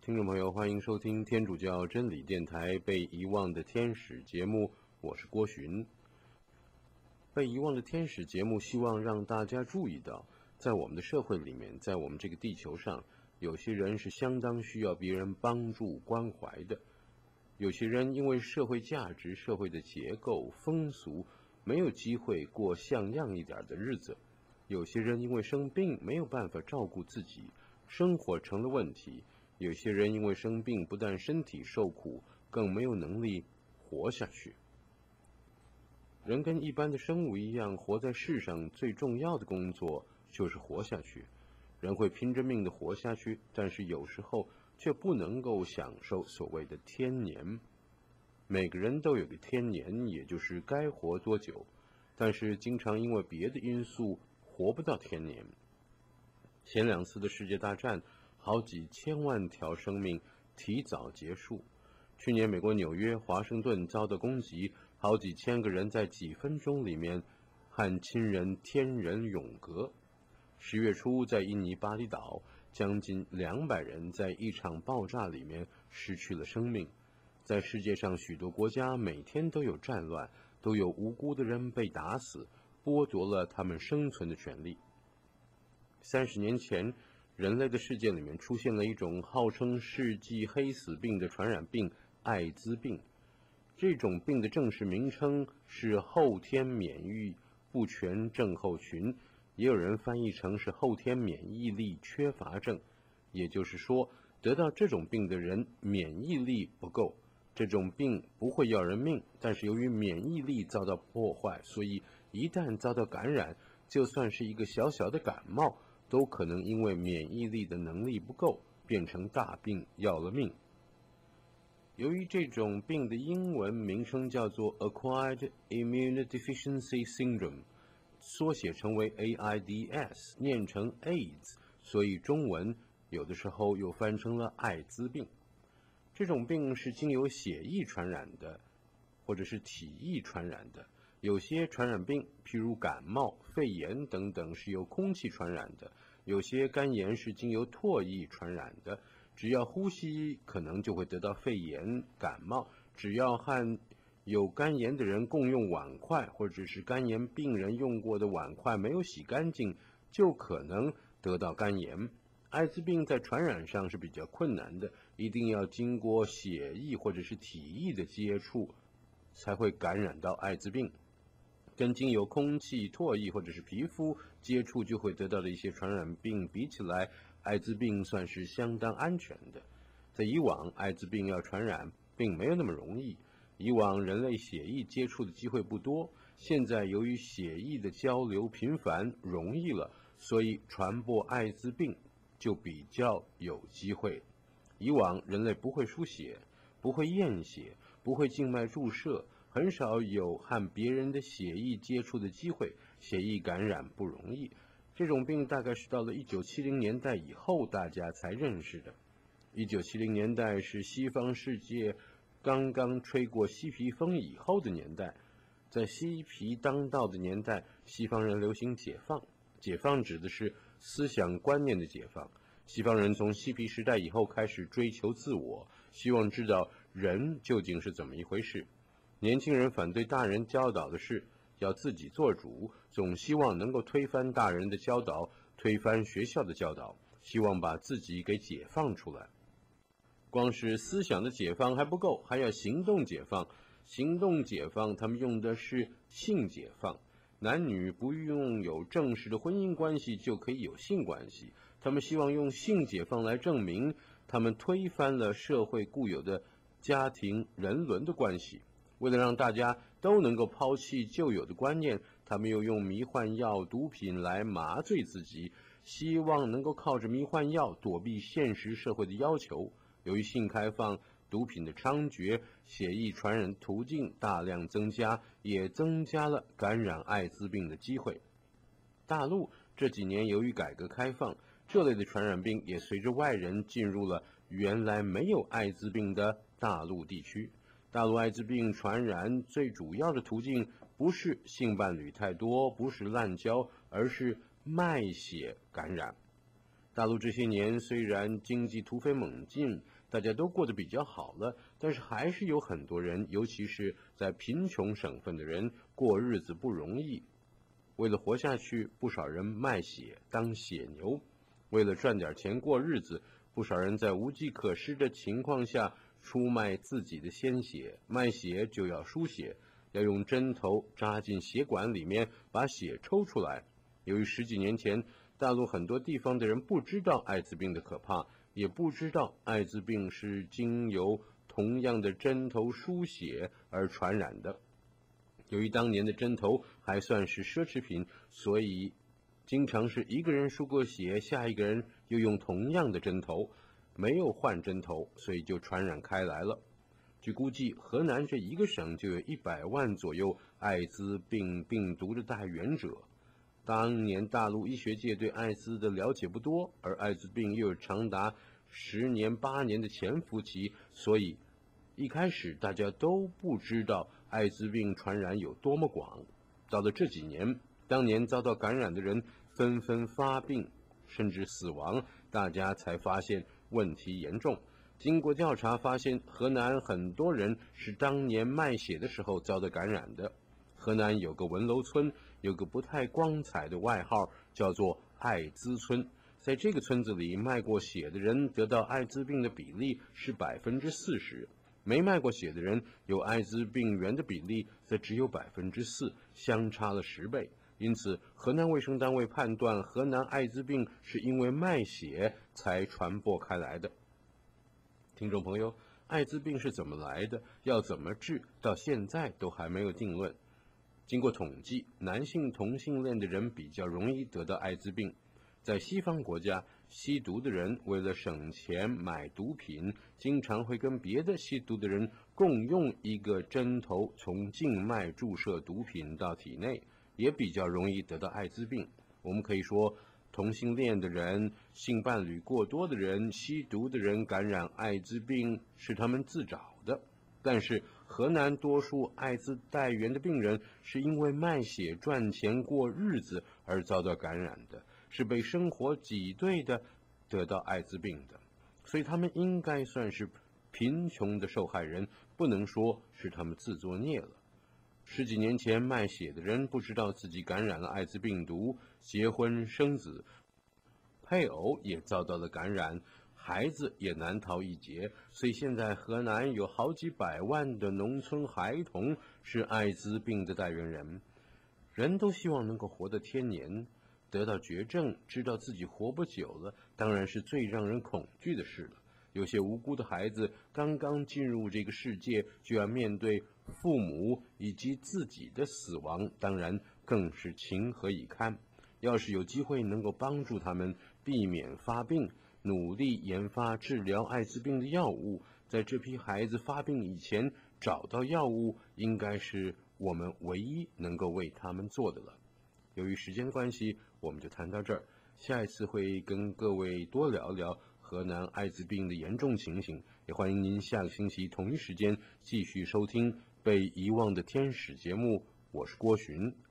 听众朋友，欢迎收听天主教真理电台被遗忘的天使节目，我是郭寻。被遗忘的天使节目希望让大家注意到，在我们的社会里面，在我们这个地球上，有些人是相当需要别人帮助关怀的，有些人因为社会价值、社会的结构、风俗，没有机会过像样一点的日子，有些人因为生病没有办法照顾自己，生活成了问题，有些人因为生病不但身体受苦，更没有能力活下去。人跟一般的生物一样，活在世上最重要的工作就是活下去。人会拼着命的活下去，但是有时候却不能够享受所谓的天年。每个人都有个天年，也就是该活多久，但是经常因为别的因素活不到天年。前2次的世界大战，好几千万条生命提早结束。去年美国纽约、华盛顿遭到攻击，好几千个人在几分钟里面和亲人天人永隔。10月初在印尼巴厘岛，将近200人在一场爆炸里面失去了生命。在世界上许多国家每天都有战乱，都有无辜的人被打死，剥夺了他们生存的权利。30年前，人类的世界里面出现了一种号称世纪黑死病的传染病——艾滋病。这种病的正式名称是后天免疫不全症候群，也有人翻译成是后天免疫力缺乏症。也就是说，得到这种病的人免疫力不够。这种病不会要人命，但是由于免疫力遭到破坏，所以一旦遭到感染，就算是一个小小的感冒，都可能因为免疫力的能力不够，变成大病要了命。由于这种病的英文名称叫做 Acquired Immunodeficiency Syndrome， 缩写成为 AIDS， 念成 AIDS， 所以中文有的时候又翻成了艾滋病。这种病是经由血液传染的，或者是体液传染的。有些传染病，譬如感冒、肺炎等等，是由空气传染的；有些肝炎是经由唾液传染的。只要呼吸，可能就会得到肺炎、感冒；只要和有肝炎的人共用碗筷，或者是肝炎病人用过的碗筷没有洗干净，就可能得到肝炎。艾滋病在传染上是比较困难的，一定要经过血液或者是体液的接触，才会感染到艾滋病。跟经由空气、唾液或者是皮肤接触就会得到的一些传染病比起来，艾滋病算是相当安全的。在以往，艾滋病要传染并没有那么容易，以往人类血液接触的机会不多，现在由于血液的交流频繁，容易了，所以传播艾滋病就比较有机会。以往人类不会输血，不会验血，不会静脉注射，很少有和别人的血液接触的机会，血液感染不容易。这种病大概是到了1970年代以后大家才认识的。1970年代是西方世界刚刚吹过嬉皮风以后的年代。在嬉皮当道的年代，西方人流行解放。解放指的是思想观念的解放。西方人从嬉皮时代以后开始追求自我，希望知道人究竟是怎么一回事。年轻人反对大人教导的事，要自己做主，总希望能够推翻大人的教导，推翻学校的教导，希望把自己给解放出来。光是思想的解放还不够，还要行动解放。行动解放，他们用的是性解放。男女不用有正式的婚姻关系就可以有性关系，他们希望用性解放来证明他们推翻了社会固有的家庭人伦的关系。为了让大家都能够抛弃旧有的观念，他们又用迷幻药、毒品来麻醉自己，希望能够靠着迷幻药躲避现实社会的要求。由于性开放，毒品的猖獗，血液传染途径大量增加，也增加了感染艾滋病的机会。大陆这几年由于改革开放，这类的传染病也随着外人进入了原来没有艾滋病的大陆地区。大陆艾滋病传染最主要的途径不是性伴侣太多，不是滥交，而是卖血感染。 大陆这些年虽然经济突飞猛进，大家都过得比较好了，但是还是有很多人，尤其是在贫穷省份的人，过日子不容易。为了活下去，不少人卖血当血牛；为了赚点钱过日子，不少人在无计可施的情况下出卖自己的鲜血。卖血就要输血，要用针头扎进血管里面把血抽出来。由于10几年前大陆很多地方的人不知道艾滋病的可怕，也不知道艾滋病是经由同样的针头输血而传染的。由于当年的针头还算是奢侈品，所以经常是一个人输过血，下一个人又用同样的针头，没有换针头，所以就传染开来了。据估计，河南这一个省就有100万左右艾滋病病毒的带源者。当年大陆医学界对艾滋的了解不多，而艾滋病又有长达10年8年的潜伏期，所以一开始大家都不知道艾滋病传染有多么广。到了这几年，当年遭到感染的人纷纷发病，甚至死亡，大家才发现问题严重。经过调查发现，河南很多人是当年卖血的时候遭到感染的。河南有个文楼村，有个不太光彩的外号，叫做艾滋村。在这个村子里，卖过血的人得到艾滋病的比例是40%，没卖过血的人有艾滋病源的比例则只有4%，相差了10倍。因此，河南卫生单位判断河南艾滋病是因为卖血才传播开来的。听众朋友，艾滋病是怎么来的，要怎么治，到现在都还没有定论。经过统计，男性同性恋的人比较容易得到艾滋病。在西方国家，吸毒的人为了省钱买毒品，经常会跟别的吸毒的人共用一个针头，从静脉注射毒品到体内，也比较容易得到艾滋病。我们可以说，同性恋的人、性伴侣过多的人、吸毒的人感染艾滋病是他们自找的。但是河南多数艾滋带源的病人是因为卖血赚钱过日子而遭到感染的，是被生活挤兑的得到艾滋病的，所以他们应该算是贫穷的受害人，不能说是他们自作孽了。10几年前卖血的人不知道自己感染了艾滋病毒，结婚生子，配偶也遭到了感染，孩子也难逃一劫，所以现在河南有好几百万的农村孩童是艾滋病的带源人。人都希望能够活得天年，得到绝症，知道自己活不久了，当然是最让人恐惧的事了。有些无辜的孩子刚刚进入这个世界，就要面对父母以及自己的死亡，当然更是情何以堪。要是有机会能够帮助他们避免发病，努力研发治疗艾滋病的药物，在这批孩子发病以前找到药物，应该是我们唯一能够为他们做的了。由于时间关系，我们就谈到这儿，下一次会跟各位多聊聊河南艾滋病的严重情形，也欢迎您下个星期同一时间继续收听《被遗忘的天使》节目，我是郭寻。